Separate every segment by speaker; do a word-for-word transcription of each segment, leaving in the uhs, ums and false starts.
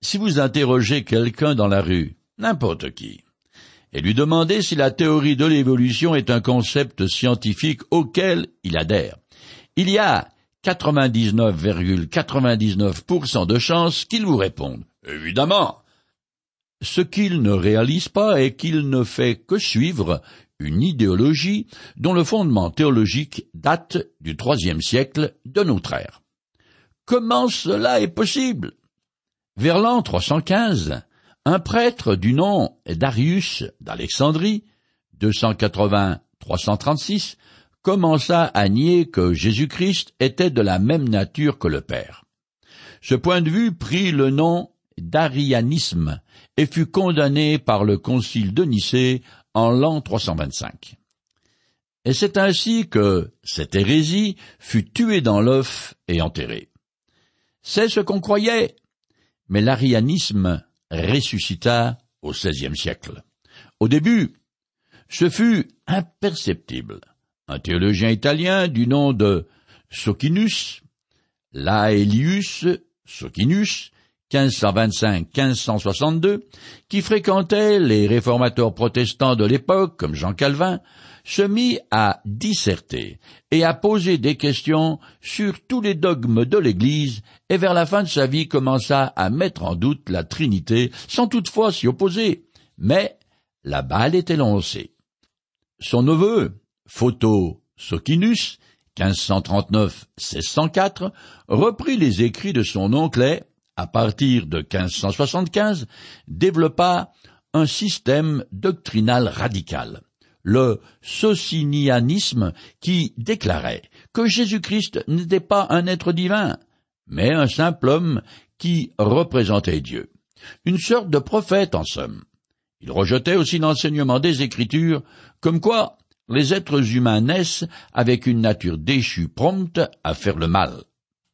Speaker 1: Si vous interrogez quelqu'un dans la rue, n'importe qui, et lui demandez si la théorie de l'évolution est un concept scientifique auquel il adhère, il y a quatre-vingt-dix-neuf virgule quatre-vingt-dix-neuf pour cent de chances qu'il vous réponde « Évidemment !» Ce qu'il ne réalise pas est qu'il ne fait que suivre une idéologie dont le fondement théologique date du troisième siècle de notre ère. Comment cela est possible? Vers l'an trois cent quinze, un prêtre du nom d'Arius d'Alexandrie, deux cent quatre-vingts à trois cent trente-six, commença à nier que Jésus-Christ était de la même nature que le Père. Ce point de vue prit le nom d'arianisme et fut condamné par le concile de Nicée en l'an trois cent vingt-cinq. Et c'est ainsi que cette hérésie fut tuée dans l'œuf et enterrée. C'est ce qu'on croyait, mais l'arianisme ressuscita au seizième siècle. Au début, ce fut imperceptible. Un théologien italien du nom de Socinus, Laelius Socinus, quinze cent vingt-cinq à quinze cent soixante-deux, qui fréquentait les réformateurs protestants de l'époque, comme Jean Calvin, se mit à disserter et à poser des questions sur tous les dogmes de l'Église, et vers la fin de sa vie commença à mettre en doute la Trinité, sans toutefois s'y opposer. Mais la balle était lancée. Son neveu, Photo Socinus, quinze cent trente-neuf à seize cent quatre, reprit les écrits de son oncle et, à partir de quinze cent soixante-quinze, développa un système doctrinal radical, le socinianisme, qui déclarait que Jésus-Christ n'était pas un être divin, mais un simple homme qui représentait Dieu, une sorte de prophète en somme. Il rejetait aussi l'enseignement des Écritures, comme quoi les êtres humains naissent avec une nature déchue prompte à faire le mal.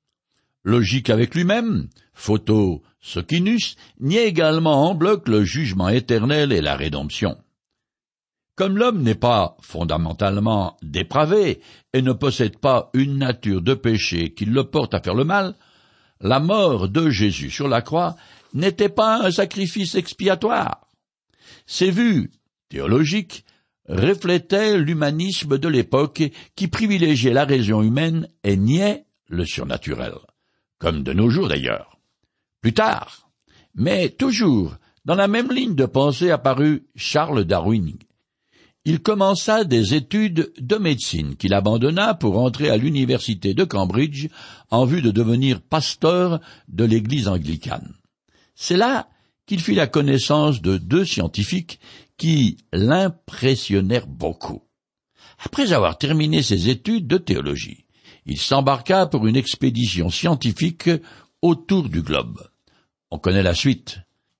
Speaker 1: Logique avec lui-même, Photo Socinus niait également en bloc le jugement éternel et la rédemption. Comme l'homme n'est pas fondamentalement dépravé et ne possède pas une nature de péché qui le porte à faire le mal, la mort de Jésus sur la croix n'était pas un sacrifice expiatoire. Ces vues théologiques reflétaient l'humanisme de l'époque qui privilégiait la raison humaine et niait le surnaturel, comme de nos jours d'ailleurs. Plus tard, mais toujours dans la même ligne de pensée apparut Charles Darwin. Il commença des études de médecine qu'il abandonna pour entrer à l'université de Cambridge en vue de devenir pasteur de l'église anglicane. C'est là qu'il fit la connaissance de deux scientifiques qui l'impressionnèrent beaucoup. Après avoir terminé ses études de théologie, il s'embarqua pour une expédition scientifique autour du globe. On connaît la suite.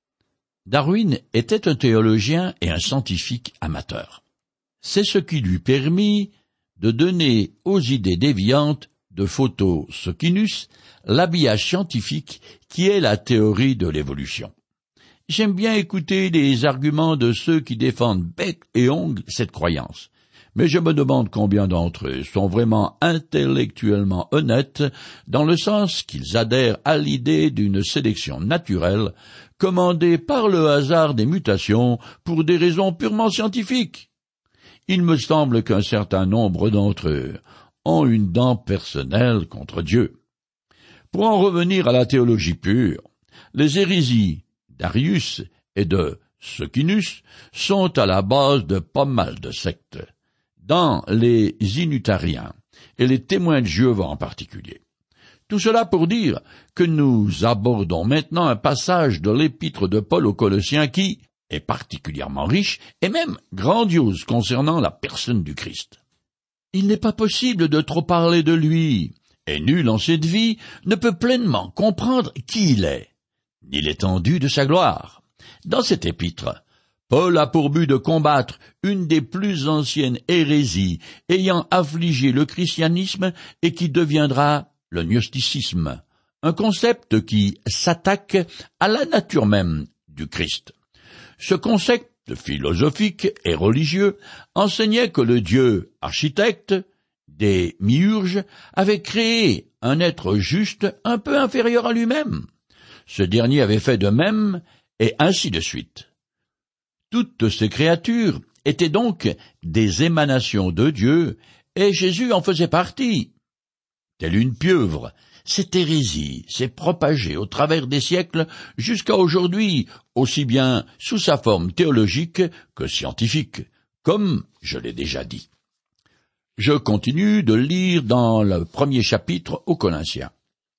Speaker 1: Darwin était un théologien et un scientifique amateur. C'est ce qui lui permit de donner aux idées déviantes de Photo Socinus l'habillage scientifique qui est la théorie de l'évolution. J'aime bien écouter les arguments de ceux qui défendent bec et ongle cette croyance, mais je me demande combien d'entre eux sont vraiment intellectuellement honnêtes dans le sens qu'ils adhèrent à l'idée d'une sélection naturelle commandée par le hasard des mutations pour des raisons purement scientifiques. Il me semble qu'un certain nombre d'entre eux ont une dent personnelle contre Dieu. Pour en revenir à la théologie pure, les hérésies d'Arius et de Socinus sont à la base de pas mal de sectes, dans les inutariens et les témoins de Jéhovah en particulier. Tout cela pour dire que nous abordons maintenant un passage de l'épître de Paul aux Colossiens qui est particulièrement riche et même grandiose concernant la personne du Christ. Il n'est pas possible de trop parler de lui, et nul en cette vie ne peut pleinement comprendre qui il est, ni l'étendue de sa gloire. Dans cet épître, Paul a pour but de combattre une des plus anciennes hérésies ayant affligé le christianisme et qui deviendra le gnosticisme, un concept qui s'attaque à la nature même du Christ. Ce concept philosophique et religieux enseignait que le Dieu architecte des miurges avait créé un être juste un peu inférieur à lui-même. Ce dernier avait fait de même, et ainsi de suite. Toutes ces créatures étaient donc des émanations de Dieu, et Jésus en faisait partie. Telle une pieuvre, cette hérésie s'est propagée au travers des siècles jusqu'à aujourd'hui, aussi bien sous sa forme théologique que scientifique, comme je l'ai déjà dit. Je continue de lire dans le premier chapitre aux Corinthiens.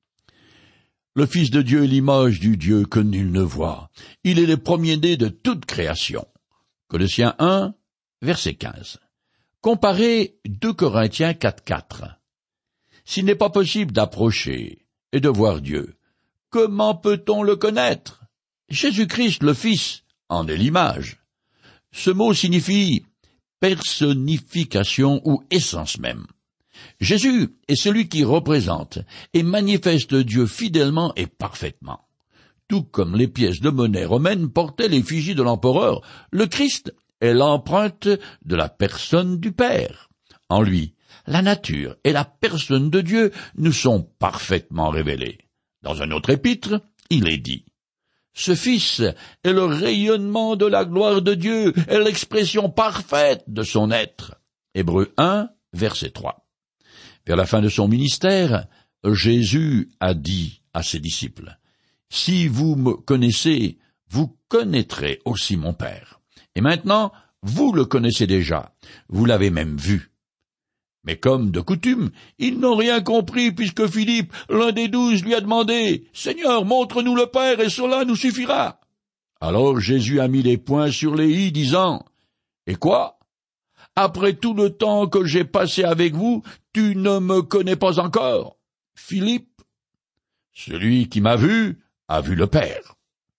Speaker 1: Le Fils de Dieu est l'image du Dieu que nul ne voit. Il est le premier-né de toute création. Colossiens un, verset quinze. Comparez deux Corinthiens quatre, quatre. S'il n'est pas possible d'approcher et de voir Dieu, comment peut-on le connaître? Jésus-Christ, le Fils, en est l'image. Ce mot signifie personnification ou essence même. Jésus est celui qui représente et manifeste Dieu fidèlement et parfaitement. Tout comme les pièces de monnaie romaines portaient l'effigie de l'empereur, le Christ est l'empreinte de la personne du Père. En lui, la nature et la personne de Dieu nous sont parfaitement révélées. Dans un autre épître, il est dit: ce Fils est le rayonnement de la gloire de Dieu et l'expression parfaite de son être. Hébreux un, verset trois. Vers la fin de son ministère, Jésus a dit à ses disciples: si vous me connaissez, vous connaîtrez aussi mon Père. Et maintenant, vous le connaissez déjà, vous l'avez même vu. Mais comme de coutume, ils n'ont rien compris puisque Philippe, l'un des douze, lui a demandé: « Seigneur, montre-nous le Père et cela nous suffira. » Alors Jésus a mis les points sur les i, disant: « Et quoi? Après tout le temps que j'ai passé avec vous, tu ne me connais pas encore? Philippe, celui qui m'a vu a vu le Père.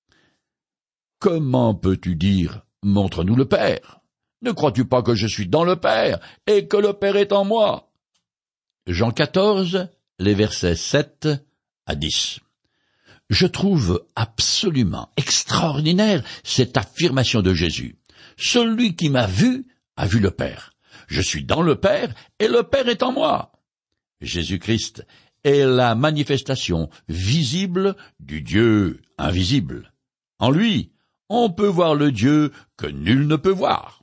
Speaker 1: Comment peux-tu dire: montre-nous le Père? Ne crois-tu pas que je suis dans le Père, et que le Père est en moi? » Jean quatorze, les versets sept à dix. Je trouve absolument extraordinaire cette affirmation de Jésus. Celui qui m'a vu a vu le Père. Je suis dans le Père, et le Père est en moi. Jésus-Christ est la manifestation visible du Dieu invisible. En lui, on peut voir le Dieu que nul ne peut voir.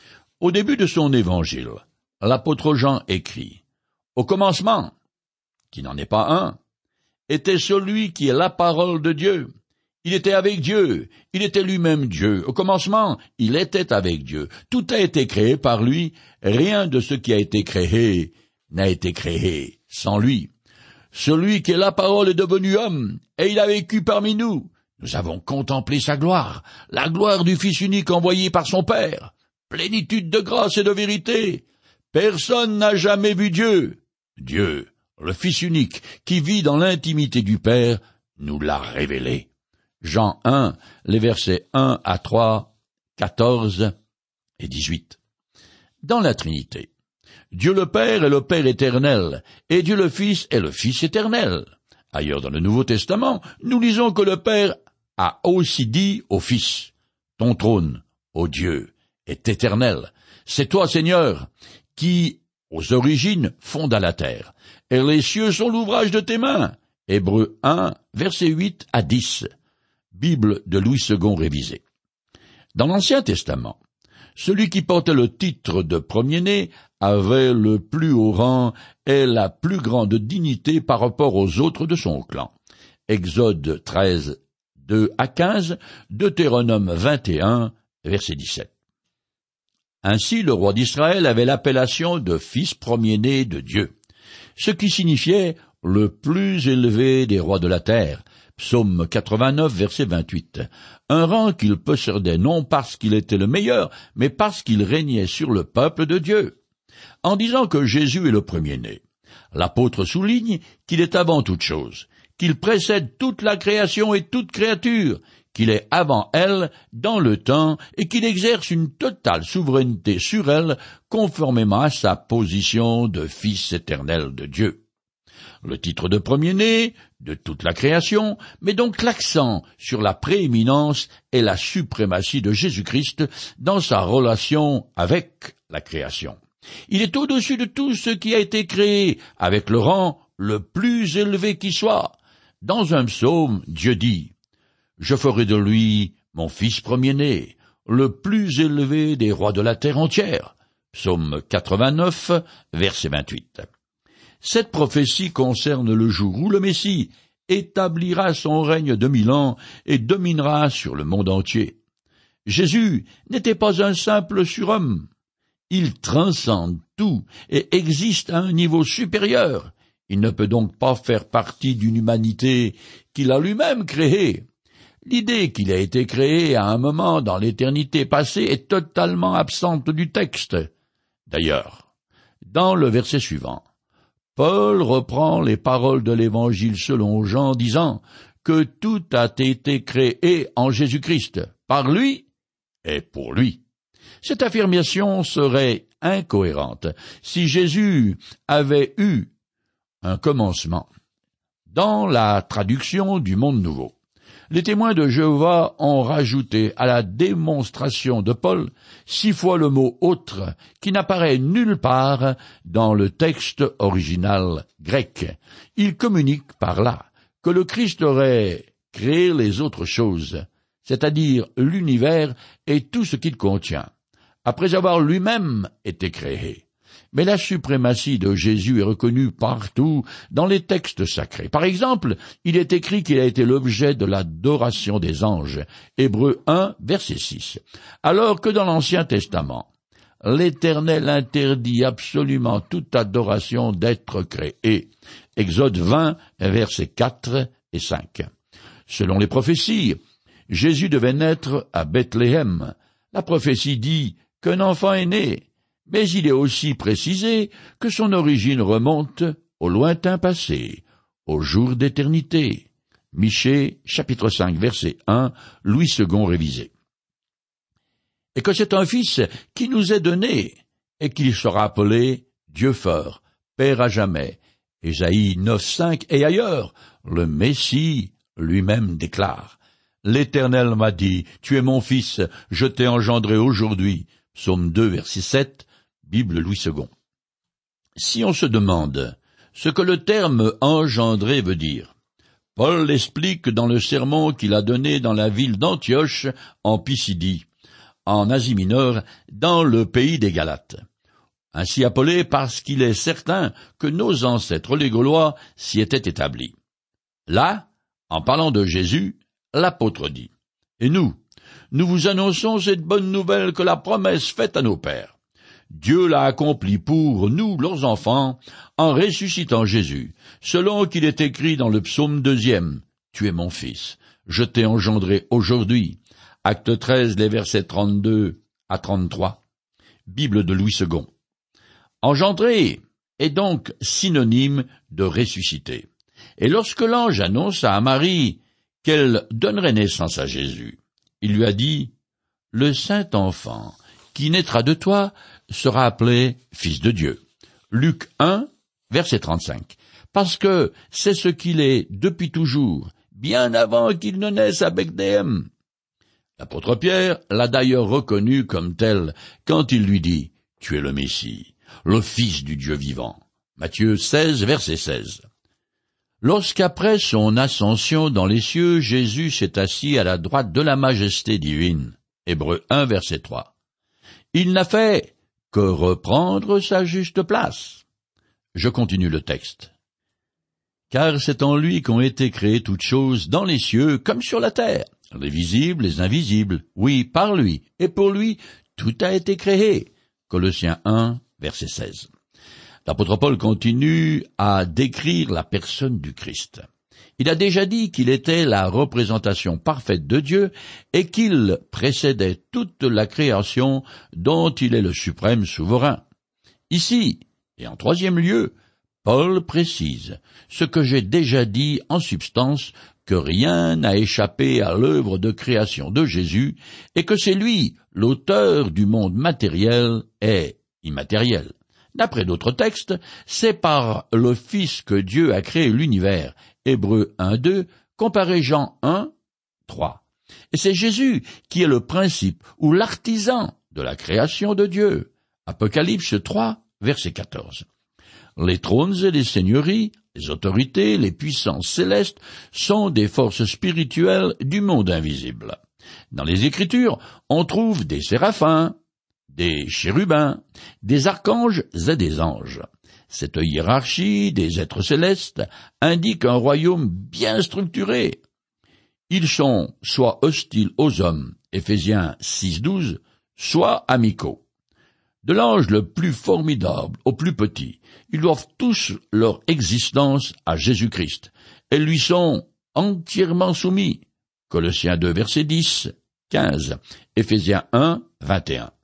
Speaker 1: Au début de son évangile, l'apôtre Jean écrit: « Au commencement, qui n'en est pas un, était celui qui est la parole de Dieu. Il était avec Dieu, il était lui-même Dieu. Au commencement, il était avec Dieu. Tout a été créé par lui, rien de ce qui a été créé n'a été créé sans lui. Celui qui est la parole est devenu homme, et il a vécu parmi nous. Nous avons contemplé sa gloire, la gloire du Fils unique envoyé par son Père. Plénitude de grâce et de vérité. Personne n'a jamais vu Dieu. Dieu, le Fils unique, qui vit dans l'intimité du Père, nous l'a révélé. » Jean un, les versets un à trois, quatorze et dix-huit. Dans la Trinité, Dieu le Père est le Père éternel, et Dieu le Fils est le Fils éternel. Ailleurs dans le Nouveau Testament, nous lisons que le Père a aussi dit au Fils: « Ton trône, ô Dieu, est éternel. C'est toi, Seigneur, qui, aux origines, fonda la terre, et les cieux sont l'ouvrage de tes mains. » Hébreux un, versets huit à dix. Bible de Louis second révisée. Dans l'Ancien Testament, celui qui portait le titre de premier-né avait le plus haut rang et la plus grande dignité par rapport aux autres de son clan. Exode treize, deux à quinze, Deutéronome vingt et un, verset dix-sept. Ainsi, le roi d'Israël avait l'appellation de fils premier-né de Dieu, ce qui signifiait le plus élevé des rois de la terre. Psaume quatre-vingt-neuf, verset vingt-huit. Un rang qu'il possédait non parce qu'il était le meilleur, mais parce qu'il régnait sur le peuple de Dieu. En disant que Jésus est le premier-né, l'apôtre souligne qu'il est avant toute chose, qu'il précède toute la création et toute créature, qu'il est avant elle dans le temps et qu'il exerce une totale souveraineté sur elle conformément à sa position de Fils éternel de Dieu. Le titre de premier-né de toute la création met donc l'accent sur la prééminence et la suprématie de Jésus-Christ dans sa relation avec la création. Il est au-dessus de tout ce qui a été créé, avec le rang le plus élevé qui soit. Dans un psaume, Dieu dit: Je ferai de lui mon fils premier-né, le plus élevé des rois de la terre entière. Psaume quatre-vingt-neuf, verset vingt-huit. Cette prophétie concerne le jour où le Messie établira son règne de mille ans et dominera sur le monde entier. Jésus n'était pas un simple surhomme. Il transcende tout et existe à un niveau supérieur. Il ne peut donc pas faire partie d'une humanité qu'il a lui-même créée. L'idée qu'il a été créé à un moment dans l'éternité passée est totalement absente du texte. D'ailleurs, dans le verset suivant, Paul reprend les paroles de l'Évangile selon Jean, disant que tout a été créé en Jésus-Christ, par lui et pour lui. Cette affirmation serait incohérente si Jésus avait eu un commencement. Dans la traduction du Monde Nouveau, les témoins de Jéhovah ont rajouté à la démonstration de Paul six fois le mot « autre » qui n'apparaît nulle part dans le texte original grec. Il communique par là que le Christ aurait créé les autres choses, c'est-à-dire l'univers et tout ce qu'il contient, après avoir lui-même été créé. Mais la suprématie de Jésus est reconnue partout dans les textes sacrés. Par exemple, il est écrit qu'il a été l'objet de l'adoration des anges. Hébreux un, verset six. Alors que dans l'Ancien Testament, l'Éternel interdit absolument toute adoration d'être créé. Exode vingt, versets quatre et cinq. Selon les prophéties, Jésus devait naître à Bethléem. La prophétie dit qu'un enfant est né. Mais il est aussi précisé que son origine remonte au lointain passé, au jour d'éternité. Michée, chapitre cinq, verset un, Louis second révisé. Et que c'est un fils qui nous est donné, et qu'il sera appelé Dieu fort, Père à jamais. Ésaïe neuf, cinq, et ailleurs, le Messie lui-même déclare. L'Éternel m'a dit, tu es mon fils, je t'ai engendré aujourd'hui. Psaume deux, verset sept, Bible Louis second. Si on se demande ce que le terme « engendrer » veut dire, Paul l'explique dans le sermon qu'il a donné dans la ville d'Antioche, en Pisidie, en Asie mineure, dans le pays des Galates. Ainsi appelé parce qu'il est certain que nos ancêtres les Gaulois s'y étaient établis. Là, en parlant de Jésus, l'apôtre dit « Et nous, nous vous annonçons cette bonne nouvelle que la promesse faite à nos pères. Dieu l'a accompli pour nous, leurs enfants, en ressuscitant Jésus, selon qu'il est écrit dans le psaume deuxième. Tu es mon fils, je t'ai engendré aujourd'hui. Acte treize, les versets trente-deux à trente-trois. Bible de Louis second. Engendrer est donc synonyme de ressusciter. Et lorsque l'ange annonce à Marie qu'elle donnerait naissance à Jésus, il lui a dit, « Le saint enfant qui naîtra de toi sera appelé Fils de Dieu. » Luc un, verset trente-cinq. Parce que c'est ce qu'il est depuis toujours, bien avant qu'il ne naisse à Bethléem. L'apôtre Pierre l'a d'ailleurs reconnu comme tel quand il lui dit, « Tu es le Messie, le Fils du Dieu vivant. » Matthieu seize, verset seize. Lorsqu'après son ascension dans les cieux, Jésus s'est assis à la droite de la majesté divine. Hébreux un, verset trois. Il n'a fait que reprendre sa juste place. Je continue le texte. Car c'est en lui qu'ont été créées toutes choses dans les cieux comme sur la terre, les visibles, les invisibles. Oui, par lui, et pour lui, tout a été créé. Colossiens un, verset seize. L'apôtre Paul continue à décrire la personne du Christ. Il a déjà dit qu'il était la représentation parfaite de Dieu et qu'il précédait toute la création dont il est le suprême souverain. Ici, et en troisième lieu, Paul précise ce que j'ai déjà dit en substance, que rien n'a échappé à l'œuvre de création de Jésus et que c'est lui, l'auteur du monde matériel et immatériel. D'après d'autres textes, c'est par le Fils que Dieu a créé l'univers. Hébreux un, deux, comparé Jean un, trois. Et c'est Jésus qui est le principe ou l'artisan de la création de Dieu. Apocalypse trois, verset quatorze. Les trônes et les seigneuries, les autorités, les puissances célestes sont des forces spirituelles du monde invisible. Dans les Écritures, on trouve des séraphins, des chérubins, des archanges et des anges. Cette hiérarchie des êtres célestes indique un royaume bien structuré. Ils sont soit hostiles aux hommes, Éphésiens six douze, soit amicaux. De l'ange le plus formidable au plus petit, ils doivent tous leur existence à Jésus-Christ. Elles lui sont entièrement soumis. Colossiens deux, verset dix, quinze, Éphésiens un, vingt et un.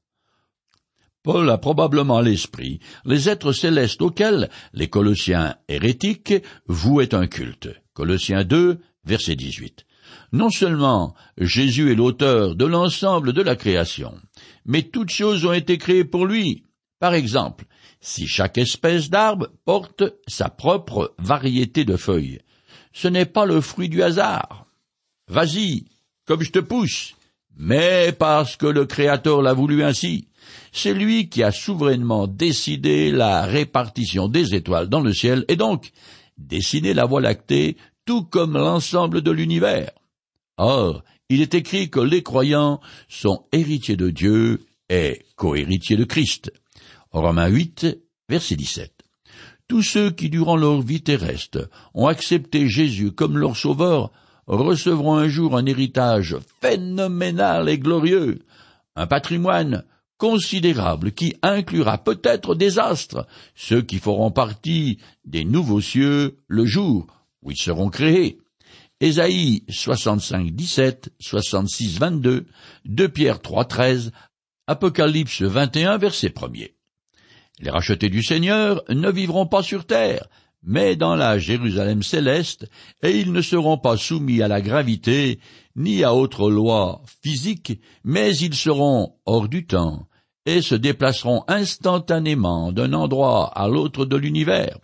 Speaker 1: Paul a probablement à l'esprit les êtres célestes auxquels les Colossiens hérétiques vouaient un culte. Colossiens deux, verset dix-huit. Non seulement Jésus est l'auteur de l'ensemble de la création, mais toutes choses ont été créées pour lui. Par exemple, si chaque espèce d'arbre porte sa propre variété de feuilles, ce n'est pas le fruit du hasard. Vas-y, comme je te pousse, mais parce que le Créateur l'a voulu ainsi. C'est lui qui a souverainement décidé la répartition des étoiles dans le ciel et donc dessiné la Voie lactée tout comme l'ensemble de l'univers. Or, il est écrit que les croyants sont héritiers de Dieu et co-héritiers de Christ. Romains huit, verset dix-sept. Tous ceux qui, durant leur vie terrestre, ont accepté Jésus comme leur sauveur, recevront un jour un héritage phénoménal et glorieux, un patrimoine considérable qui inclura peut-être des astres, ceux qui feront partie des nouveaux cieux le jour où ils seront créés. Ésaïe soixante-cinq, dix-sept, soixante-six, vingt-deux, deux Pierre trois, treize, Apocalypse vingt et un, verset premier. Les rachetés du Seigneur ne vivront pas sur terre, mais dans la Jérusalem céleste, et ils ne seront pas soumis à la gravité, ni à autre loi physique, mais ils seront hors du temps, et se déplaceront instantanément d'un endroit à l'autre de l'univers.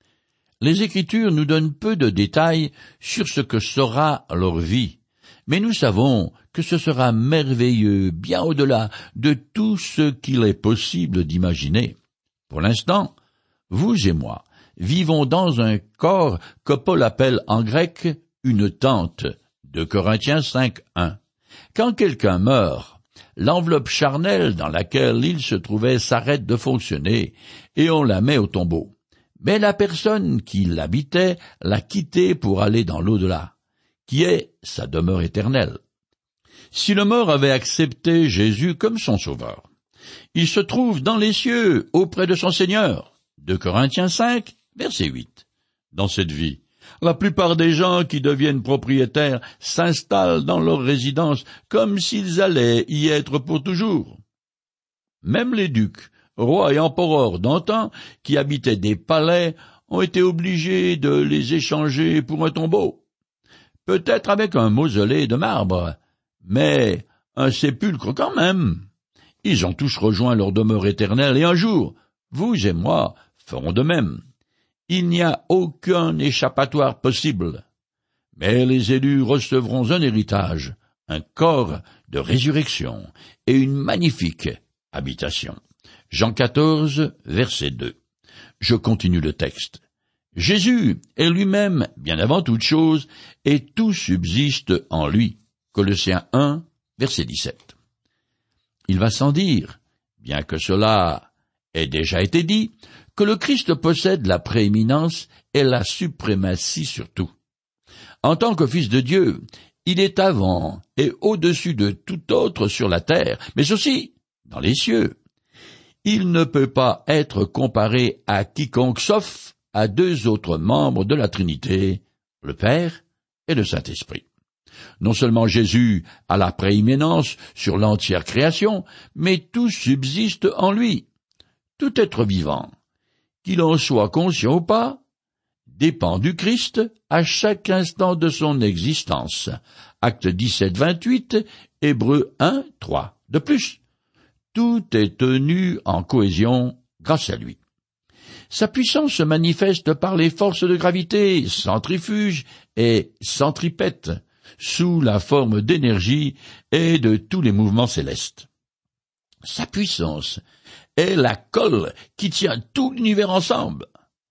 Speaker 1: Les Écritures nous donnent peu de détails sur ce que sera leur vie, mais nous savons que ce sera merveilleux, bien au-delà de tout ce qu'il est possible d'imaginer. Pour l'instant, vous et moi vivons dans un corps que Paul appelle en grec une tente, deux Corinthiens cinq, un. Quand quelqu'un meurt, l'enveloppe charnelle dans laquelle il se trouvait s'arrête de fonctionner et on la met au tombeau. Mais la personne qui l'habitait l'a quitté pour aller dans l'au-delà, qui est sa demeure éternelle. Si le mort avait accepté Jésus comme son sauveur, il se trouve dans les cieux, auprès de son Seigneur. deux Corinthiens cinq, verset huit. Dans cette vie, la plupart des gens qui deviennent propriétaires s'installent dans leur résidence comme s'ils allaient y être pour toujours. Même les ducs, rois et empereurs d'antan, qui habitaient des palais, ont été obligés de les échanger pour un tombeau. Peut-être avec un mausolée de marbre, mais un sépulcre quand même. Ils ont tous rejoint leur demeure éternelle et un jour, vous et moi ferons de même. Il n'y a aucun échappatoire possible. Mais les élus recevront un héritage, un corps de résurrection et une magnifique habitation. Jean quatorze, verset deux. Je continue le texte. Jésus est lui-même bien avant toute chose, et tout subsiste en lui. Colossiens un, verset dix-sept. Il va sans dire, bien que cela ait déjà été dit, que le Christ possède la prééminence et la suprématie sur tout. En tant que Fils de Dieu, il est avant et au-dessus de tout autre sur la terre, mais aussi dans les cieux. Il ne peut pas être comparé à quiconque sauf à deux autres membres de la Trinité, le Père et le Saint-Esprit. Non seulement Jésus a la prééminence sur l'entière création, mais tout subsiste en lui. Tout être vivant, qu'il en soit conscient ou pas, dépend du Christ à chaque instant de son existence. Actes dix-sept, vingt-huit, Hébreux un, trois. De plus, tout est tenu en cohésion grâce à lui. Sa puissance se manifeste par les forces de gravité, centrifuges et centripètes, sous la forme d'énergie et de tous les mouvements célestes. Sa puissance est la colle qui tient tout l'univers ensemble.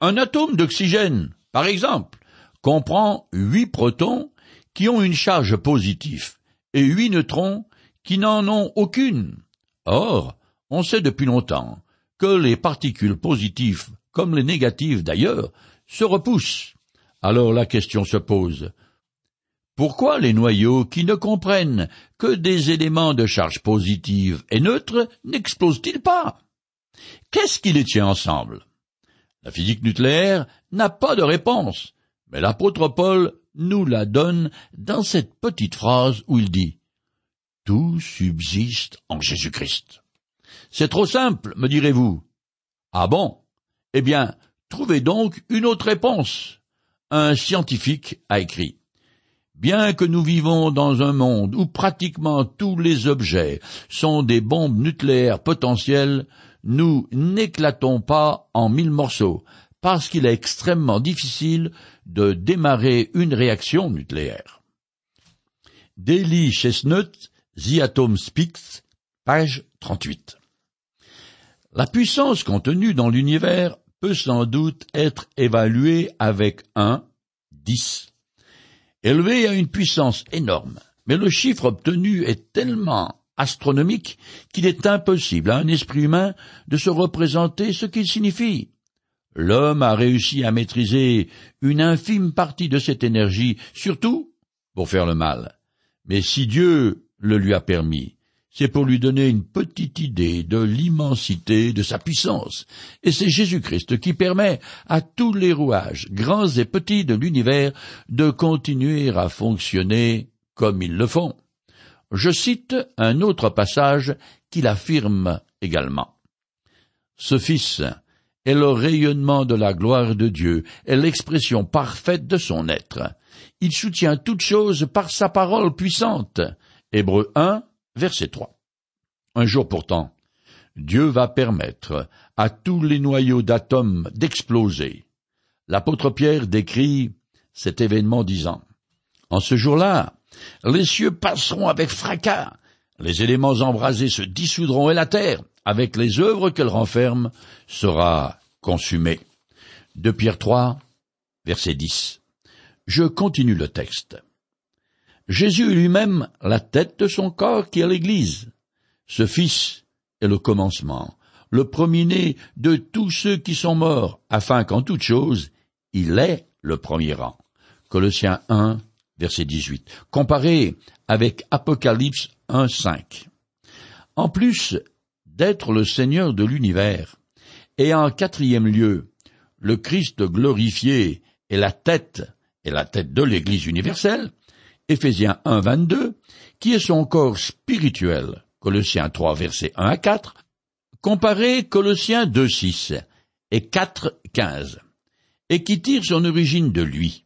Speaker 1: Un atome d'oxygène, par exemple, comprend huit protons qui ont une charge positive et huit neutrons qui n'en ont aucune. Or, on sait depuis longtemps que les particules positives, comme les négatives d'ailleurs, se repoussent. Alors la question se pose. Pourquoi les noyaux qui ne comprennent que des éléments de charge positive et neutre n'explosent-ils pas? Qu'est-ce qui les tient ensemble? La physique nucléaire n'a pas de réponse, mais l'apôtre Paul nous la donne dans cette petite phrase où il dit « Tout subsiste en Jésus-Christ ». C'est trop simple, me direz-vous. Ah bon? Eh bien, trouvez donc une autre réponse. Un scientifique a écrit « Bien que nous vivons dans un monde où pratiquement tous les objets sont des bombes nucléaires potentielles, nous n'éclatons pas en mille morceaux, parce qu'il est extrêmement difficile de démarrer une réaction nucléaire. » Daily Chestnut, The Atom Speaks, page trente-huit. La puissance contenue dans l'univers peut sans doute être évaluée avec un, dix. Élevé à une puissance énorme, mais le chiffre obtenu est tellement astronomique qu'il est impossible à un esprit humain de se représenter ce qu'il signifie. L'homme a réussi à maîtriser une infime partie de cette énergie, surtout pour faire le mal. Mais si Dieu le lui a permis, c'est pour lui donner une petite idée de l'immensité de sa puissance. Et c'est Jésus-Christ qui permet à tous les rouages, grands et petits de l'univers, de continuer à fonctionner comme ils le font. Je cite un autre passage qui l'affirme également. Ce Fils est le rayonnement de la gloire de Dieu, est l'expression parfaite de son être. Il soutient toutes choses par sa parole puissante. Hébreux un, verset trois. Un jour pourtant, Dieu va permettre à tous les noyaux d'atomes d'exploser. L'apôtre Pierre décrit cet événement disant « En ce jour-là, les cieux passeront avec fracas, les éléments embrasés se dissoudront et la terre, avec les œuvres qu'elle renferme, sera consumée. » deux Pierre trois, verset dix. Je continue le texte. Jésus est lui-même la tête de son corps qui est l'Église. Ce Fils est le commencement, le premier-né de tous ceux qui sont morts, afin qu'en toute chose, il ait le premier rang. Colossiens un, verset dix-huit. Comparé avec Apocalypse un, cinq. En plus d'être le Seigneur de l'univers, et en quatrième lieu, le Christ glorifié est la tête, est la tête de l'Église universelle, Éphésiens un, vingt-deux, qui est son corps spirituel, Colossiens trois, versets un à quatre, comparé Colossiens deux, six et quatre, quinze, et qui tire son origine de lui.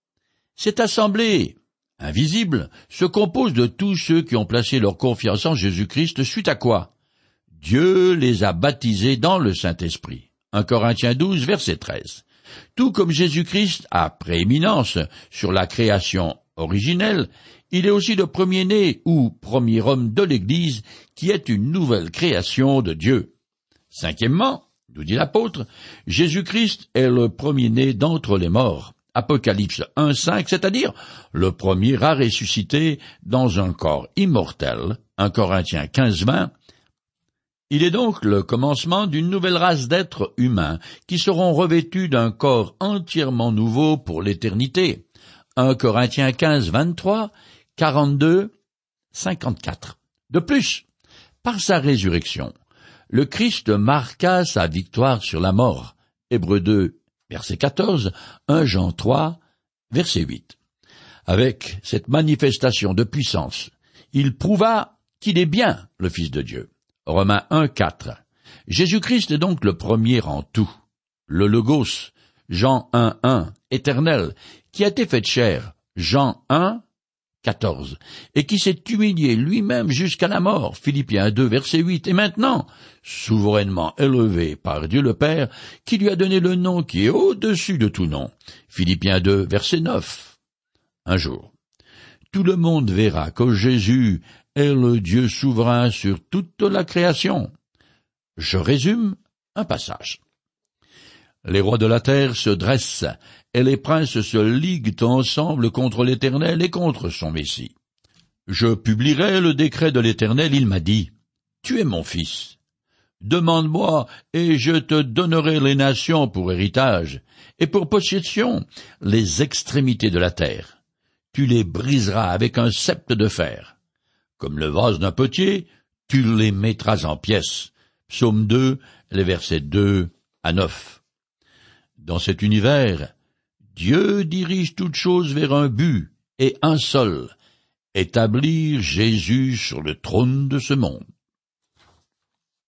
Speaker 1: Cette assemblée invisible se compose de tous ceux qui ont placé leur confiance en Jésus-Christ, suite à quoi Dieu les a baptisés dans le Saint-Esprit. un Corinthiens douze, verset treize. Tout comme Jésus-Christ a prééminence sur la création originelle, il est aussi le premier-né ou premier homme de l'Église qui est une nouvelle création de Dieu. Cinquièmement, nous dit l'apôtre, Jésus-Christ est le premier-né d'entre les morts. Apocalypse un, cinq, c'est-à-dire le premier à ressusciter dans un corps immortel. un Corinthiens quinze, vingt. Il est donc le commencement d'une nouvelle race d'êtres humains qui seront revêtus d'un corps entièrement nouveau pour l'éternité. un Corinthiens quinze, vingt-trois, quarante-deux, cinquante-quatre. De plus, par sa résurrection, le Christ marqua sa victoire sur la mort. Hébreux deux, verset quatorze, un Jean trois, verset huit. Avec cette manifestation de puissance, il prouva qu'il est bien le Fils de Dieu. Romains un, quatre. Jésus-Christ est donc le premier en tout, le Logos, Jean un, un, éternel, qui a été fait chair, Jean un, quatorze, et qui s'est humilié lui-même jusqu'à la mort, Philippiens deux, verset huit, et maintenant, souverainement élevé par Dieu le Père, qui lui a donné le nom qui est au-dessus de tout nom, Philippiens deux, verset neuf. Un jour, tout le monde verra que Jésus est le Dieu souverain sur toute la création. Je résume un passage. Les rois de la terre se dressent, et les princes se liguent ensemble contre l'Éternel et contre son Messie. Je publierai le décret de l'Éternel, il m'a dit. Tu es mon fils. Demande-moi, et je te donnerai les nations pour héritage, et pour possession les extrémités de la terre. Tu les briseras avec un sceptre de fer. Comme le vase d'un potier, tu les mettras en pièces. Psaume deux, les versets deux à neuf. Dans cet univers, Dieu dirige toutes choses vers un but, et un seul, établir Jésus sur le trône de ce monde.